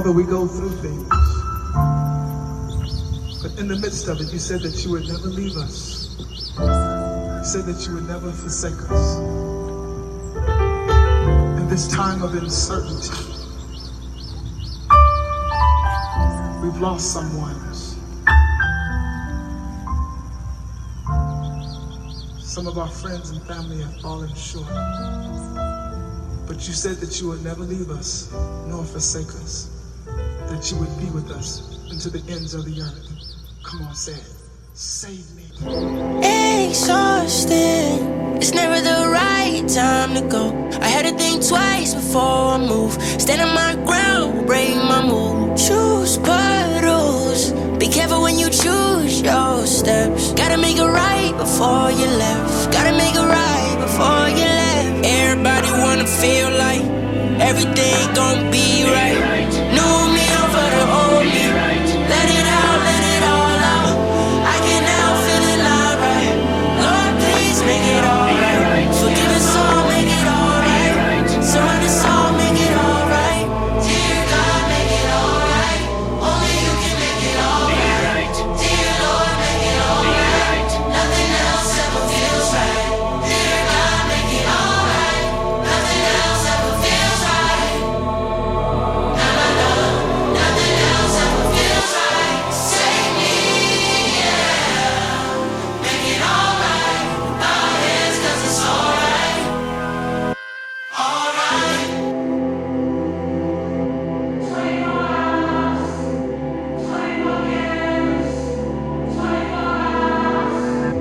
Father, we go through things, but in the midst of it, you said that you would never leave us. You said that you would never forsake us. In this time of uncertainty, we've lost someone. Some of our friends and family have fallen short. But you said that you would never leave us, nor forsake us, that you would be with us unto the ends of the earth. Come on, say it. Save me. Exhausted, it's never the right time to go. I had to think twice before I move. Stand on my ground, break my mood. Choose puddles, be careful when you choose your steps. Gotta make it right before you left. Gotta make it right before you left. Everybody wanna feel like everything gon' be right. New me over the old me. Let it out, let it all out. I can now feel it alright. Lord, please make it alright. Forgive us all, make it alright. Surround us all, make it alright. Dear God, make it alright. Only you can make it alright. Dear Lord, make it alright. Nothing else ever feels right. Dear God, make it alright. Nothing else ever feels right. Nothing else ever feels right. Save me, yeah. Make it alright. Bow our heads 'cause it's alright. Alright. 24 hours, 24 years, 24 hours.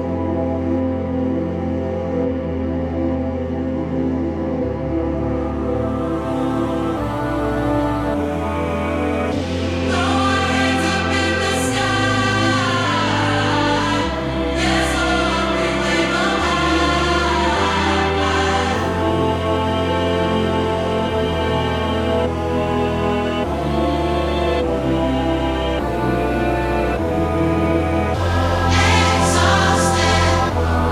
No hands up in the sky. There's a lonely wave of exhausted.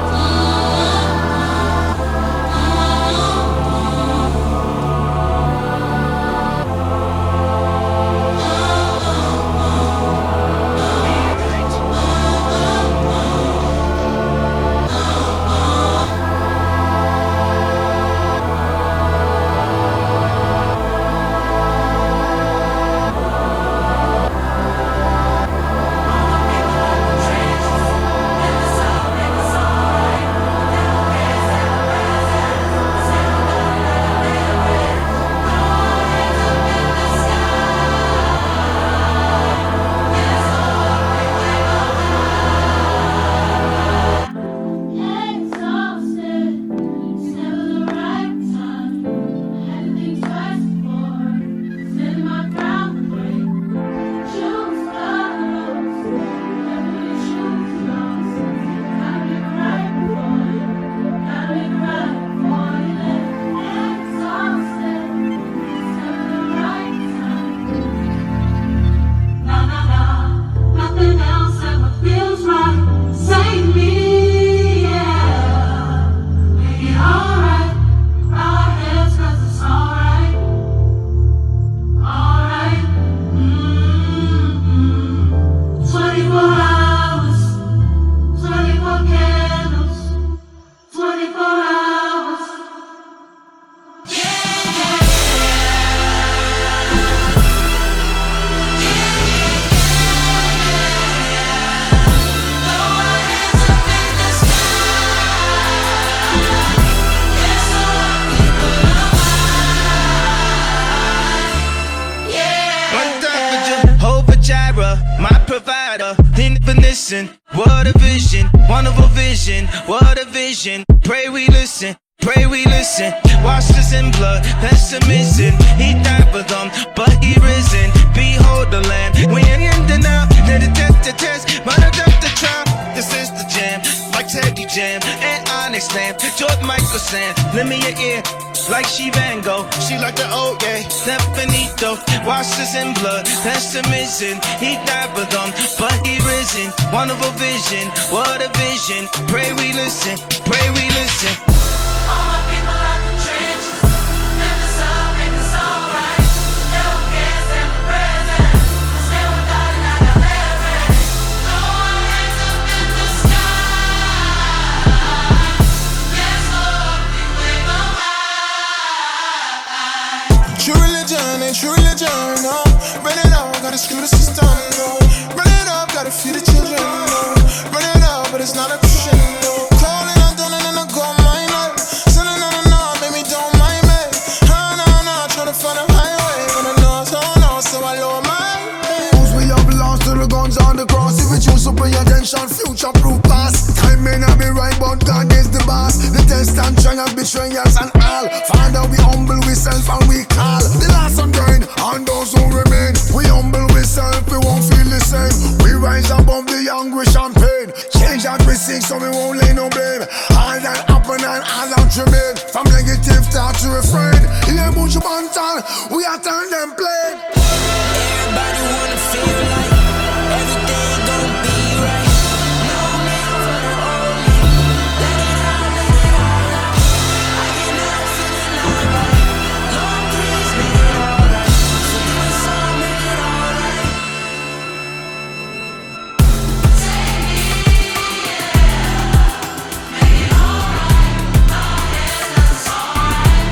Exhausted, it's never the right time. I had to think twice before standing my ground and break. Choose puddles, never you choose yours. Gotta make it right before you. Gotta make it right before you live. Exhausted, it's never the right time. No, no, no, nothing else ever feels right. Save me, yeah. Make it alright. Bow our heads 'cause it's alright. Alright. 24 hours, 24 candles, 24 hours. One time for Jehovah Jireh, my provider, definition. What a vision, wonderful vision, what a vision. Pray we listen, pray we listen. Wash us in blood, that's a mission. He died for them, but he risen. Behold the Lamb, we ain't in denial. Let it test the test, but I got the trial. This is the jam, like Teddy Jam and Onyx Lamb. George Michael Sam, lend me your ear, like she Van Gogh. She like the old, yeah, Stefanito. Wash us in blood, that's a mission. He died for them, but he risen. Wonderful vision, what a vision. Pray we listen, pray we listen. All my people out the trenches, lift us up, make us alright. Never cares and the bread. religion, no. Run it up, gotta screw the system, no. Run it up, gotta feed the children, no. Run it up, but it's not a Christian, no. Calling, I'm done and I go my life. Sending on and on, baby, don't mind me. No, trying to find a highway. But I know, so I lower my head. We have lost to the guns on the cross. If we choose to pay attention, future-proof past. Time may not be right, but God is the boss. The test and trials, betrayals and all. Father, we humble ourselves and we call the last undying and those who remain. We humble ourselves, we won't feel the same. We rise above the anguish and pain. Change that we seek, so we won't lay no blame. All that happen and all that remain. From negative thought to refrain. Yeah, much bantan, we are turn them plain. Everybody wanna feel like everything gon' be right. No man for the only. Let it out, let it all out. I get now feeling alright. Lord, please make it alright. Forgive us all, make it alright. Take me, yeah. Make it alright. No, yes, that's alright.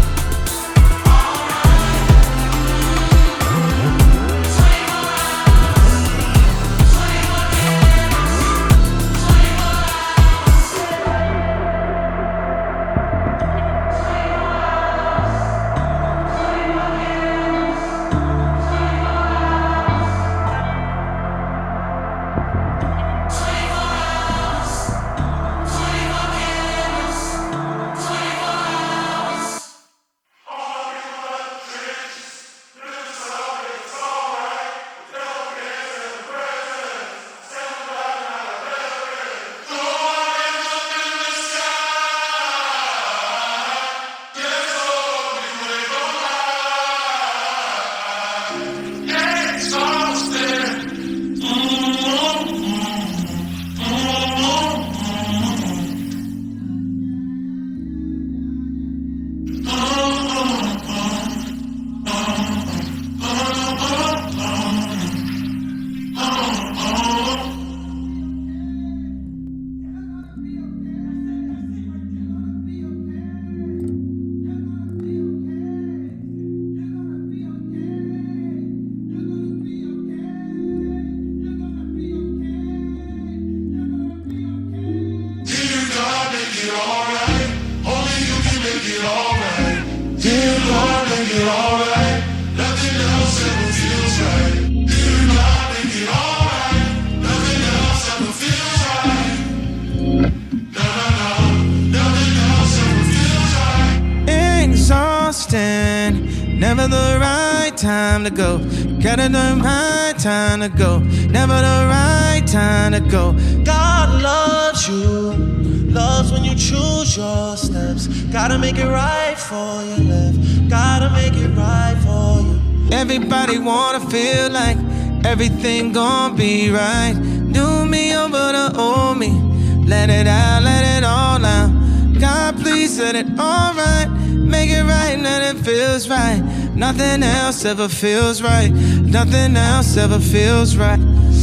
Exhausting, never the right time to go. Gotta the right time to go. Never the right time to go. God loves you, loves when you choose your steps. Gotta make it right for you, left. Gotta make it right for you. Everybody wanna feel like everything gon' be right. Do me over the old me. Let it out, let it all out. God, please set it all right. Make it right, let it feels right. Nothing else ever feels right. Nothing else ever feels right.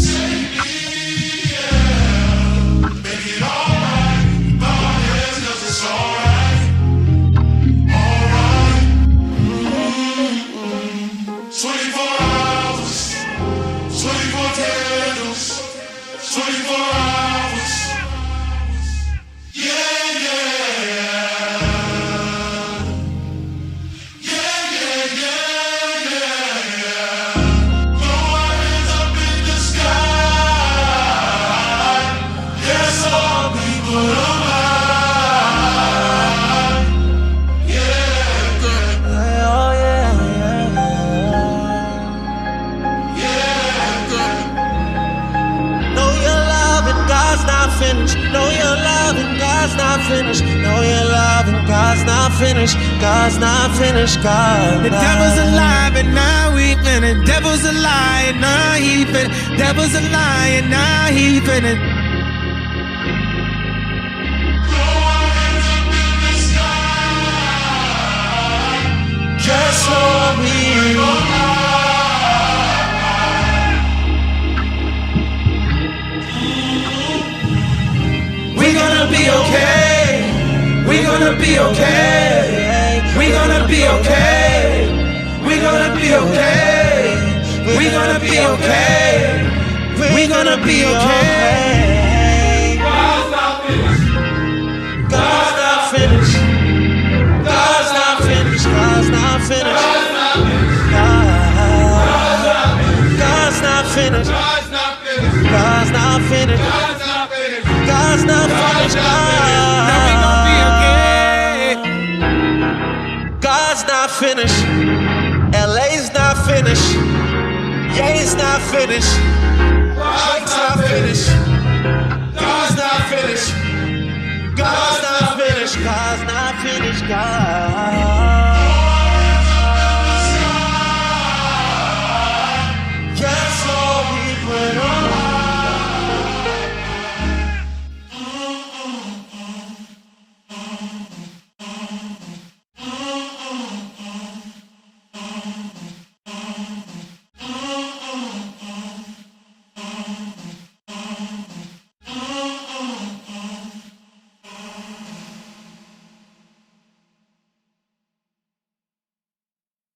Finished. No, your love and God's not finished. God's not finished. God. The devil's alive and now he finna. Devil's a lie and now he finna. Devil's a lie and now he finna. Just for me. We gonna be okay. We gonna be okay. We gonna be okay. We gonna gonna be okay. We gonna be okay. We gonna be okay. God's not finished. God's not finished. God's not finished. God's not finished. God's not finished. God's not finished. God's not finished. God's not finished. Now we gon' be okay. God's not finished. LA's not finished. Ye's not finished. God's not finished. God's not finished. God's not finished. God's not finished. God.